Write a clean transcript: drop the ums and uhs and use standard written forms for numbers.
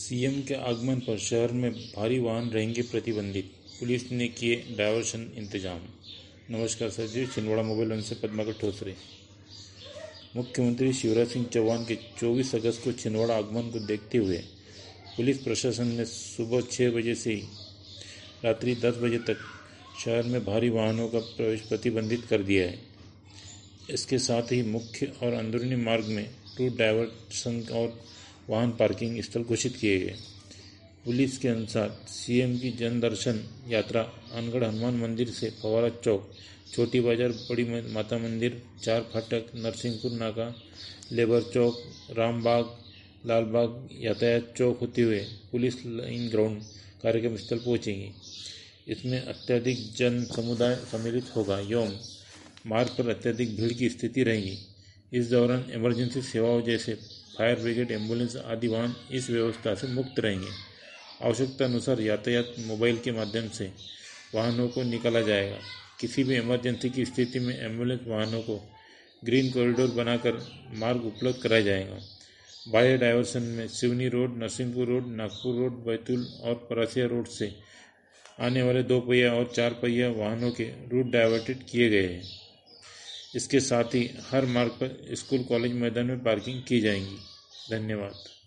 CM के आगमन पर शहर में भारी वाहन रहेंगे प्रतिबंधित, पुलिस ने किए डायवर्शन इंतजाम। नमस्कार सचिव, छिंदवाड़ा मोबाइल वन से पद्माकर ठोसरे। मुख्यमंत्री शिवराज सिंह चौहान के 24 अगस्त को छिंदवाड़ा आगमन को देखते हुए पुलिस प्रशासन ने सुबह 6 बजे से रात्रि 10 बजे तक शहर में भारी वाहनों का प्रवेश प्रतिबंधित कर दिया है। इसके साथ ही मुख्य और अंदरूनी मार्ग में रूट डायवर्सन और वाहन पार्किंग स्थल घोषित किए गए। पुलिस के अनुसार सीएम की जन दर्शन यात्रा अनगढ़ हनुमान मंदिर से फवारा चौक, छोटी बाजार, बड़ी माता मंदिर, चार फाटक, नरसिंहपुर नाका, लेबर चौक, रामबाग, लालबाग, यातायात चौक होते हुए पुलिस लाइन ग्राउंड कार्यक्रम स्थल पहुंचेंगी। इसमें अत्यधिक जन समुदाय सम्मिलित होगा एवं मार्ग पर अत्यधिक भीड़ की स्थिति रहेगी। इस दौरान इमरजेंसी सेवाओं जैसे फायर ब्रिगेड, एम्बुलेंस आदि वाहन इस व्यवस्था से मुक्त रहेंगे। आवश्यकता अनुसार यातायात मोबाइल के माध्यम से वाहनों को निकाला जाएगा। किसी भी इमरजेंसी की स्थिति में एम्बुलेंस वाहनों को ग्रीन कॉरिडोर बनाकर मार्ग उपलब्ध कराया जाएगा। बाह्य डायवर्सन में Seoni road, Narsinghpur road, Nagpur road, Betul और परासिया रोड से आने वाले 2 पहिया और 4 पहिया वाहनों के रूट डायवर्टेड किए गए हैं। इसके साथ ही हर मार्ग पर स्कूल, कॉलेज मैदान में पार्किंग की जाएगी। धन्यवाद।